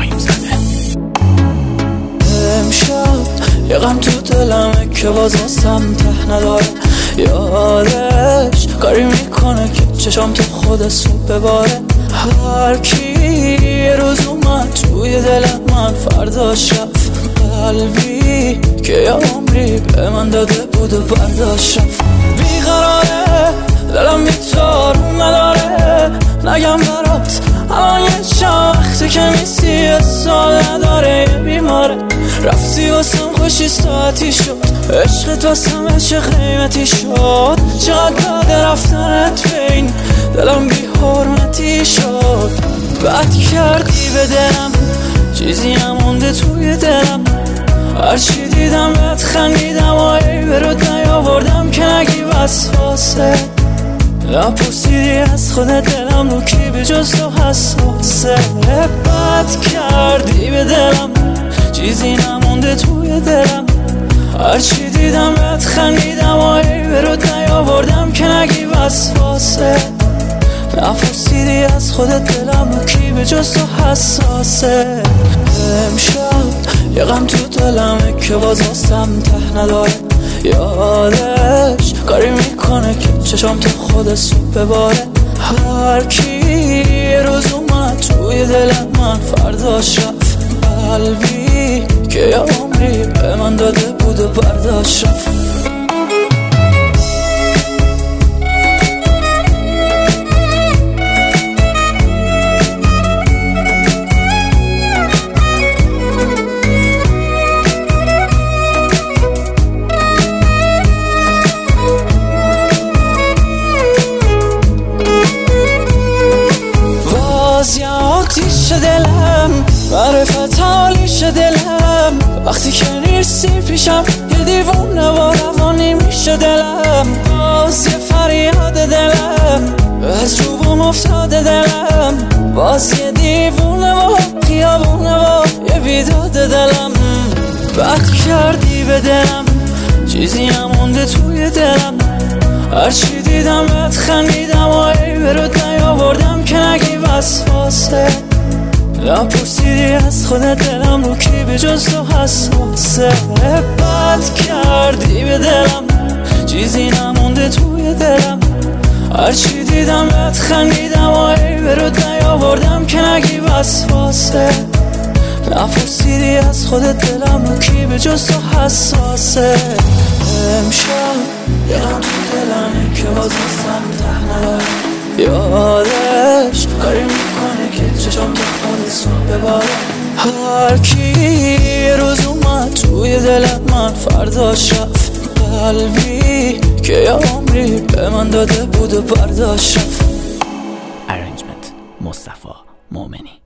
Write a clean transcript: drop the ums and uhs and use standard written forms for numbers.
ابراهیم زاده. امشب یه غم تو دلمه که باز واسم ته نداره، یادش کاری میکنه که چشام تو خود صبح بباره. هر کی یه روز اومد توی دل من فرداش رفت، قلبی که یه عمری به من داده بود و برداشت رفت. بیقراره دلم بی‌تارون نداره، نگم برات الان یه چند وقته که میسی سال نداره، یه بیماره. رفتی واسم خوشی ساعتی شد، عشقت واسم چه قیمتی شد، چقدر بعد رفتنت بین دلم بی حرمتی شد. بد کردی به دلم، چیزی نمونده توی دلم، هرچی دیدم بهت خندیدم و ای برات نیاوردم که نگی وسواسه. نپرسیدی از خودت دلم رو کی به جز تو حساسه. بد کردی به دلم، چیزی نمونده توی دلم، هرچی دیدم بهت خندیدم و ای برات نیاوردم که نگی وسواسه. نپرسیدی از خودت دلم رو کی به جز تو حساسه. امشب یه غم تو دلمه که باز واسم ته نداره، یادش کاری میکنه که چشام تو خود صبح بباره. هر کی یه روز اومد توی دل من فرداش رفت، قلبی که یه عمری به من داده بود و برداشت رفت. آتیش دلم، معرفت حالیش دلم، وقتی که نیستی پیشم یه دیوونه و روانی میشه دلم. باز یه فریاد دلم، از روبون افتاده دلم، باز یه دیوونه و خیابونه و یه بیداد دلم. بد کردی به دلم، چیزی نمونده توی دلم، هرچی دیدم بهت خندیدم و ای برات نیاوردم که نگی وسواسه. نپرسیدی از خودت دلم رو کی به جز تو حساسه. بد کردی به دلم، چیزی نمونده توی دلم، هرچی دیدم بهت خندیدم و ای برات نیاوردم که نگی وسواسه. نپرسیدی از خودت دلم رو کی به جز تو حساسه. امشب یه غم تو دلمه که باز واسم ته نداره، یادش کاری میکنه که چشام تو خود صبح بباره. هر کی یه روز اومد توی دل من فرداش رفت، قلبی که یه عمری به من داده بود و برداشت رفت. ارنجمنت مصطفی مومنی.